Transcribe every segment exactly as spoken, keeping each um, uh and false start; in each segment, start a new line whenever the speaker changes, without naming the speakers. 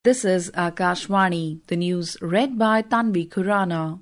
This is Akashvani, the news read by Tanvi Khurana.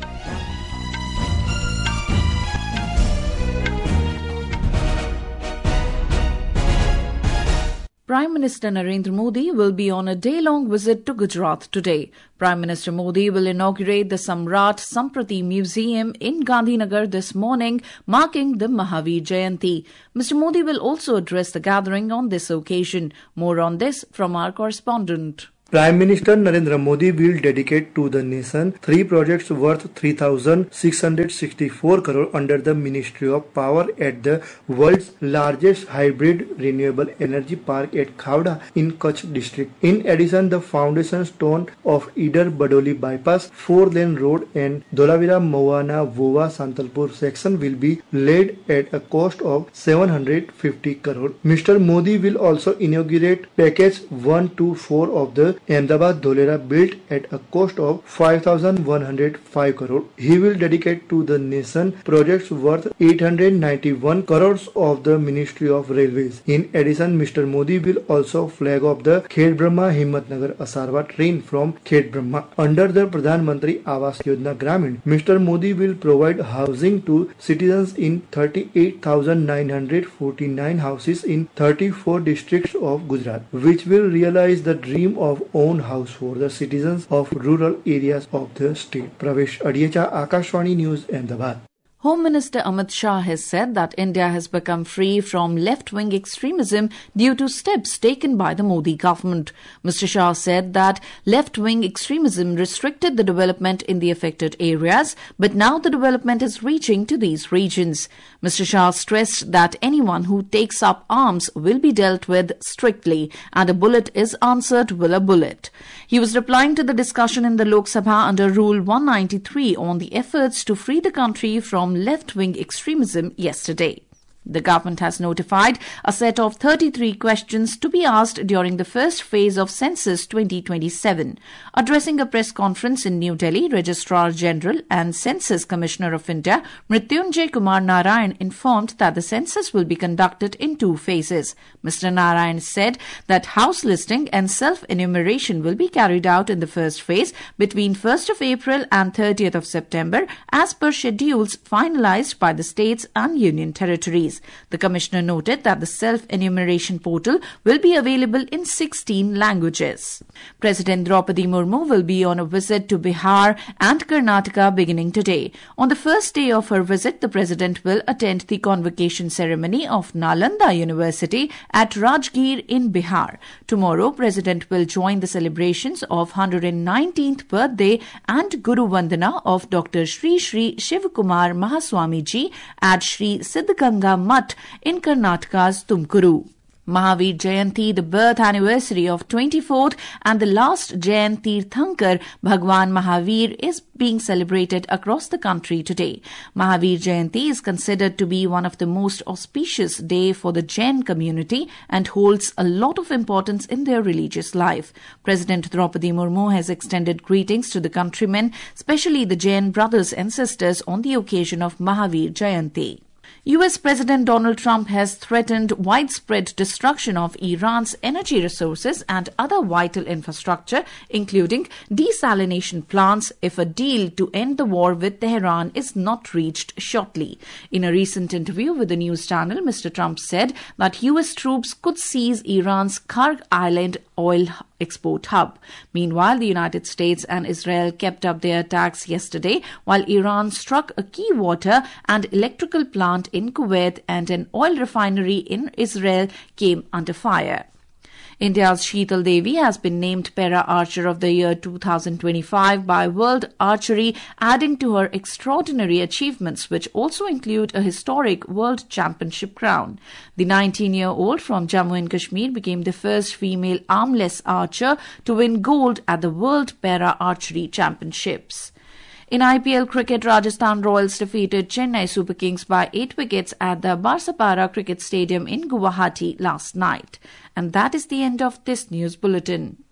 Prime Minister Narendra Modi will be on a day-long visit to Gujarat today. Prime Minister Modi will inaugurate the Samrat Samprati Museum in Gandhinagar this morning, marking the Mahavir Jayanti. Mister Modi will also address the gathering on this occasion. More on this from our correspondent.
Prime Minister Narendra Modi will dedicate to the nation three projects worth three thousand six hundred sixty-four crore under the Ministry of Power at the world's largest hybrid renewable energy park at Khavda in Kutch district. In addition, the foundation stone of Idar Badoli bypass, four-lane road and Dholavira Moana Voa Santalpur section will be laid at a cost of seven hundred fifty crore. Mister Modi will also inaugurate package one two four of the Ahmedabad Dholera built at a cost of five thousand one hundred five crore. He will dedicate to the nation projects worth eight hundred ninety-one crores of the Ministry of Railways. In addition, Mister Modi will also flag off the Khed Brahma Himmatnagar Asarwa train from Khed Brahma. Under the Pradhan Mantri Awas Yojana Gramin, Mister Modi will provide housing to citizens in thirty-eight thousand nine hundred forty-nine houses in thirty-four districts of Gujarat, which will realize the dream of own house for the citizens of rural areas of the state. Pravesh Adiecha, Akashvani News, Ahmedabad.
Home Minister Amit Shah has said that India has become free from left-wing extremism due to steps taken by the Modi government. Mister Shah said that left-wing extremism restricted the development in the affected areas, but now the development is reaching to these regions. Mister Shah stressed that anyone who takes up arms will be dealt with strictly, and a bullet is answered with a bullet. He was replying to the discussion in the Lok Sabha under Rule one ninety-three on the efforts to free the country from left-wing extremism yesterday. The government has notified a set of thirty-three questions to be asked during the first phase of Census twenty twenty-seven. Addressing a press conference in New Delhi, Registrar General and Census Commissioner of India, Mrityunjay Kumar Narayan, informed that the census will be conducted in two phases. Mister Narayan said that house listing and self-enumeration will be carried out in the first phase between first of April and thirtieth of September as per schedules finalized by the states and union territories. The Commissioner noted that the self-enumeration portal will be available in sixteen languages. President Draupadi Murmu will be on a visit to Bihar and Karnataka beginning today. On the first day of her visit, the President will attend the convocation ceremony of Nalanda University at Rajgir in Bihar. Tomorrow, President will join the celebrations of one hundred nineteenth birthday and Guru Vandana of Doctor Sri Sri Shiv Kumar Mahaswami Ji at Sri Siddhganga Mutt in Karnataka's Tumkuru. Mahavir Jayanti, the birth anniversary of twenty-fourth and the last Jain Tirthankar, Bhagwan Mahavir, is being celebrated across the country today. Mahavir Jayanti is considered to be one of the most auspicious day for the Jain community and holds a lot of importance in their religious life. President Draupadi Murmu has extended greetings to the countrymen, especially the Jain brothers and sisters, on the occasion of Mahavir Jayanti. U S President Donald Trump has threatened widespread destruction of Iran's energy resources and other vital infrastructure, including desalination plants, if a deal to end the war with Tehran is not reached shortly. In a recent interview with the news channel, Mister Trump said that U S troops could seize Iran's Karg Island oil export hub. Meanwhile, the United States and Israel kept up their attacks yesterday, while Iran struck a key water and electrical plant in Kuwait and an oil refinery in Israel came under fire. India's Sheetal Devi has been named Para Archer of the Year two thousand twenty-five by World Archery, adding to her extraordinary achievements, which also include a historic World Championship crown. The nineteen-year-old from Jammu and Kashmir became the first female armless archer to win gold at the World Para Archery Championships. In I P L cricket, Rajasthan Royals defeated Chennai Super Kings by eight wickets at the Barsapara Cricket Stadium in Guwahati last night. And that is the end of this news bulletin.